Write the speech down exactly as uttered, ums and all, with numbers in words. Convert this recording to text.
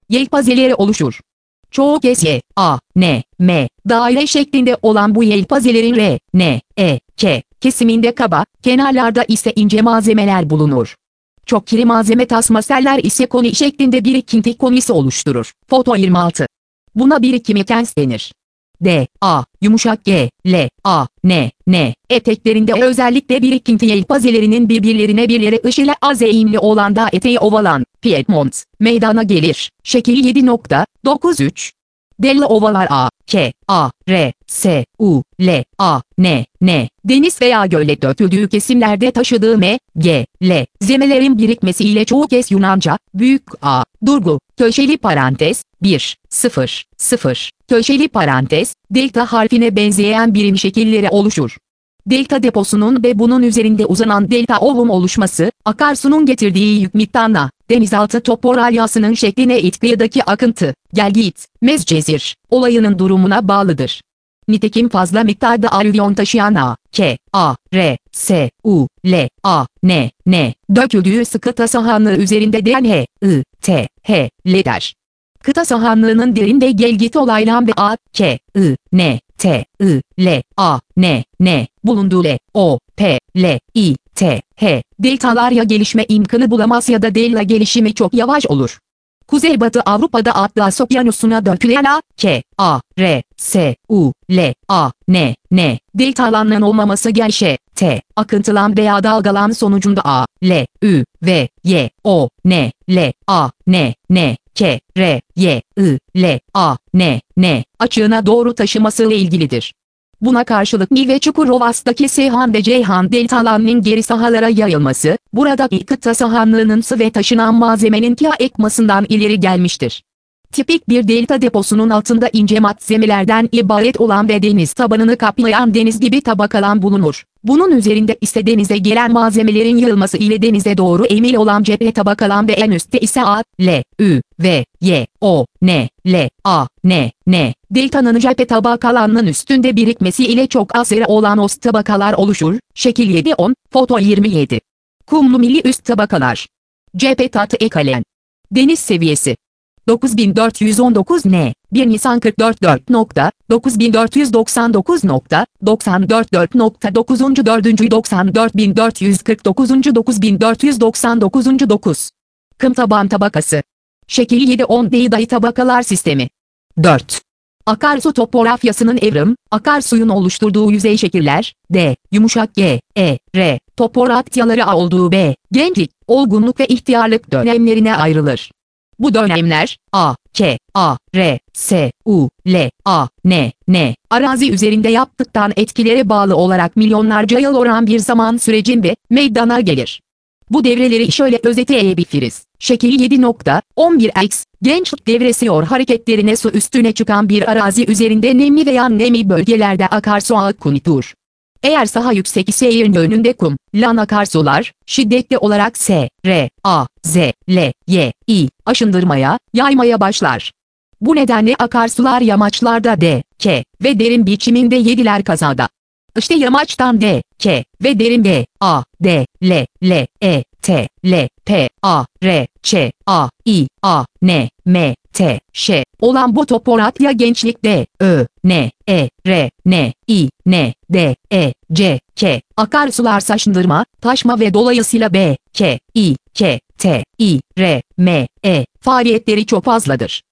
yelpazeleri oluşur. Çoğu kez Y, A, N, M, daire şeklinde olan bu yelpazelerin R, N, E, K kesiminde kaba, kenarlarda ise ince malzemeler bulunur. Çok iri malzeme tasmaseller ise koni şeklinde birikinti konisi oluşturur. Foto yirmi altı. Buna birikim ekens denir. D, A, yumuşak G, L, A, N, N, eteklerinde özellikle birikinti yelpazelerinin birbirlerine birleri ışığıyla az eğimli olan da eteği ovalan, Piedmont, meydana gelir. Şekil yedi nokta dokuz üç. Della ovalar A, K, A, R, S, U, L, A, N, N, deniz veya göle döküldüğü kesimlerde taşıdığı M, G, L, zemelerin birikmesiyle çoğu kez Yunanca, büyük A, durgu, köşeli parantez, bir, sıfır, sıfır, köşeli parantez, delta harfine benzeyen birim şekilleri oluşur. Delta deposunun ve bunun üzerinde uzanan delta ovum oluşması, akarsunun getirdiği yük miktarına, denizaltı toporalyasının şekline itkıyadaki akıntı, gelgit, mezcezir, olayının durumuna bağlıdır. Nitekim fazla miktarda alüvyon taşıyan A, K, A, R, S, U, L, A, N, N, döküldüğü sıkı kıta sahanlığı üzerinde D N, I, T, H, L der. Kıta sahanlığının derinde gelgit olaylan ve A, K, I, N, T, I, L, A, N, N, bulunduğu L, O, P, L, I, T, H, deltalar ya gelişme imkanı bulamaz ya da delta gelişimi çok yavaş olur. Kuzeybatı Avrupa'da Atlas Okyanusu'na dökülen A, K, A, R, S, U, L, A, N, N, deltalanların olmaması gevşe, T, akıntılan veya dalgalan sonucunda A, L, Ü, V, Y, O, N, L, A, N, N, K, R, Y, I, L, A, N, N, açığına doğru taşımasıyla ilgilidir. Buna karşılık Nil ve Çukurova'daki Seyhan ve Ceyhan deltalarının geri sahalara yayılması, buradaki kıta sahanlığının sı ve taşınan malzemenin kia ekmasından ileri gelmiştir. Tipik bir delta deposunun altında ince malzemelerden ibaret olan ve deniz tabanını kaplayan deniz gibi tabakalar bulunur. Bunun üzerinde ise denize gelen malzemelerin yığılması ile denize doğru emil olan cephe tabakalan ve en üstte ise A, L, Ü, V, Y, O, N, L, A, N, N, deltanın cephe tabakalarının üstünde birikmesi ile çok az yeri olan ost tabakalar oluşur. Şekil yedi on, foto yirmi yedi. Kumlu milli üst tabakalar. Cephe tatı ekalen. Deniz seviyesi. dokuz bin dört yüz on dokuz N, bir Nisan kırk dört dört. dokuz bin dört yüz doksan dokuz. doksan dört dört. dokuz dört doksan dört bin dört yüz kırk dokuz. dokuz bin dört yüz doksan dokuz. dokuz. Kım taban tabakası. Şekil yedi on D dayı tabakalar sistemi. dört. Akarsu topografyasının evrim, akarsuyun oluşturduğu yüzey şekiller, D, yumuşak G, E, R, topografyaları A olduğu B, gençlik, olgunluk ve ihtiyarlık dönemlerine ayrılır. Bu dönemler, A, K, A, R, S, U, L, A, N, N, arazi üzerinde yaptıktan etkilere bağlı olarak milyonlarca yıl oran bir zaman sürecinde meydana gelir. Bu devreleri şöyle özetleyebiliriz. Şekil yedi nokta on bir X, gençlik devresi or hareketlerine su üstüne çıkan bir arazi üzerinde nemli veya nemli bölgelerde akarsu akunitur. Eğer saha yüksek ise yerin önünde kum, lan akarsular, şiddetli olarak S, R, A, Z, L, Y, I, aşındırmaya, yaymaya başlar. Bu nedenle akarsular yamaçlarda D, K ve derin biçiminde yediler kazada. İşte yamaçtan D, K ve derin B, A, D, L, L, E, T, L, P, A, R, Ç, A, I, A, N, M, T, Ş olan bu topografya gençlik D, Ö, N, E, R, N, I, N, D, E, C, K, akarsular saçındırma, taşma ve dolayısıyla B, K, I, K, T, I, R, M, E faaliyetleri çok fazladır.